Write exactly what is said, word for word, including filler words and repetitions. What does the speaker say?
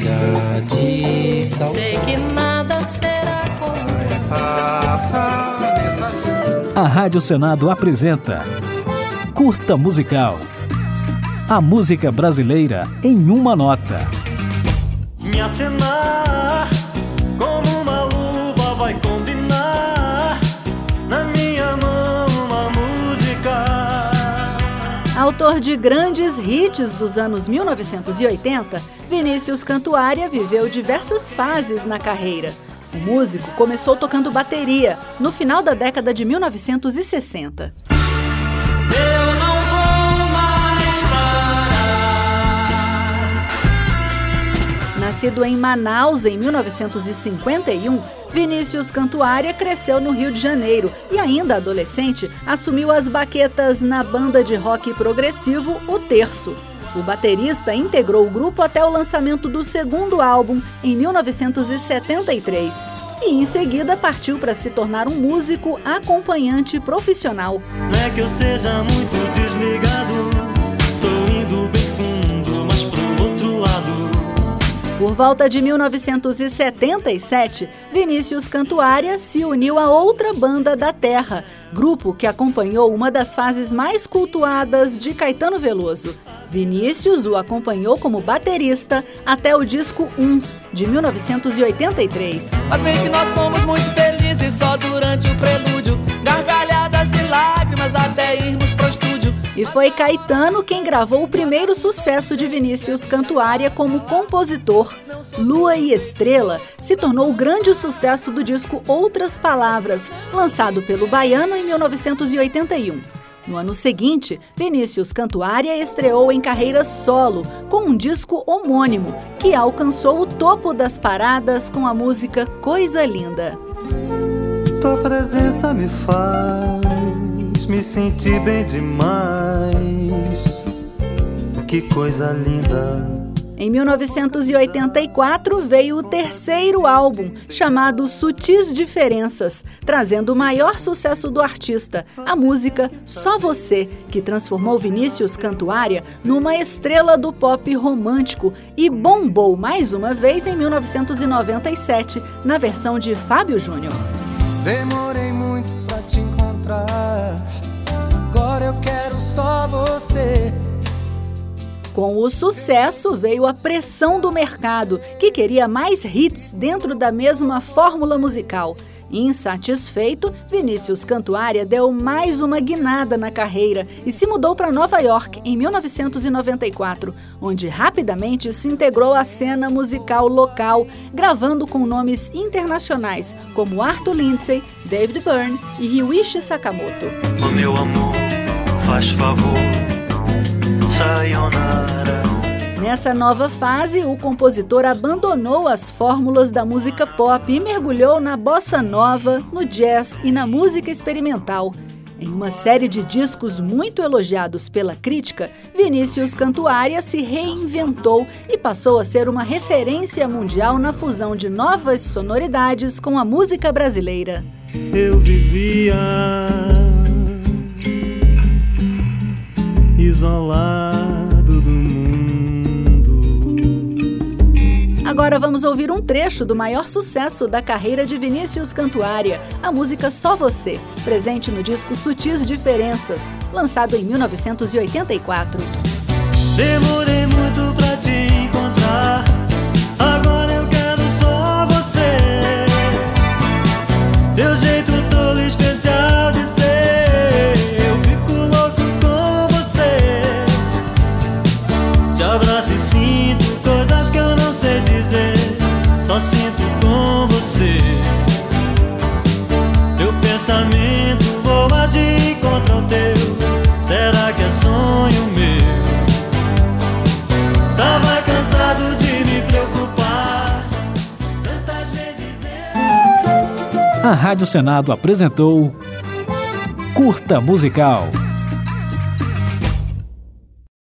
de sal. Sei que nada será como A Rádio Senado apresenta Curta Musical. A música brasileira em uma nota. Me acenar como uma luva vai combinar na minha mão uma música. Autor de grandes hits dos anos mil novecentos e oitenta, Vinícius Cantuária viveu diversas fases na carreira. O músico começou tocando bateria no final da década de mil novecentos e sessenta. Eu não vou mais parar. Nascido em Manaus em mil novecentos e cinquenta e um, Vinícius Cantuária cresceu no Rio de Janeiro e, ainda adolescente, assumiu as baquetas na banda de rock progressivo O Terço. O baterista integrou o grupo até o lançamento do segundo álbum, em mil novecentos e setenta e três, e em seguida partiu para se tornar um músico acompanhante profissional. Não é que eu seja muito desligado, tô indo bem fundo, mas pro outro lado. Por volta de mil novecentos e setenta e sete, Vinícius Cantuária se uniu a outra banda da terra, grupo que acompanhou uma das fases mais cultuadas de Caetano Veloso. Vinícius o acompanhou como baterista até o disco Uns, de mil novecentos e oitenta e três. Mas bem que nós fomos muito felizes só durante o prelúdio, gargalhadas e lágrimas até irmos pro estúdio. E foi Caetano quem gravou o primeiro sucesso de Vinícius Cantuária como compositor. Lua e Estrela se tornou o grande sucesso do disco Outras Palavras, lançado pelo Baiano em mil novecentos e oitenta e um. No ano seguinte, Vinícius Cantuária estreou em carreira solo, com um disco homônimo, que alcançou o topo das paradas com a música Coisa Linda. Tua presença me faz me sentir bem demais. Que coisa linda. Em mil novecentos e oitenta e quatro veio o terceiro álbum, chamado Sutis Diferenças, trazendo o maior sucesso do artista, a música Só Você, que transformou Vinícius Cantuária numa estrela do pop romântico e bombou mais uma vez em mil novecentos e noventa e sete, na versão de Fábio Júnior. Demorei muito pra te encontrar, agora eu quero só você. Com o sucesso veio a pressão do mercado, que queria mais hits dentro da mesma fórmula musical. Insatisfeito, Vinícius Cantuária deu mais uma guinada na carreira e se mudou para Nova York em mil novecentos e noventa e quatro, onde rapidamente se integrou à cena musical local, gravando com nomes internacionais como Arthur Lindsay, David Byrne e Ryuichi Sakamoto. O meu amor, faz favor, sayonara. Nessa nova fase, o compositor abandonou as fórmulas da música pop e mergulhou na bossa nova, no jazz e na música experimental. Em uma série de discos muito elogiados pela crítica, Vinícius Cantuária se reinventou e passou a ser uma referência mundial na fusão de novas sonoridades com a música brasileira. Eu vivia isolado do mundo. Agora vamos ouvir um trecho do maior sucesso da carreira de Vinícius Cantuária, a música Só Você, presente no disco Sutis Diferenças, lançado em mil novecentos e oitenta e quatro. Demorei muito pra te encontrar, agora eu quero só você. Teu jeito todo especial de ser, eu fico louco com você. Te abraço e sinto coisas que eu não sei dizer, só sinto com você. Meu pensamento voa de encontro ao teu, será que é sonho meu? Tava cansado de me preocupar, tantas vezes eu... A Rádio Senado apresentou Curta Musical.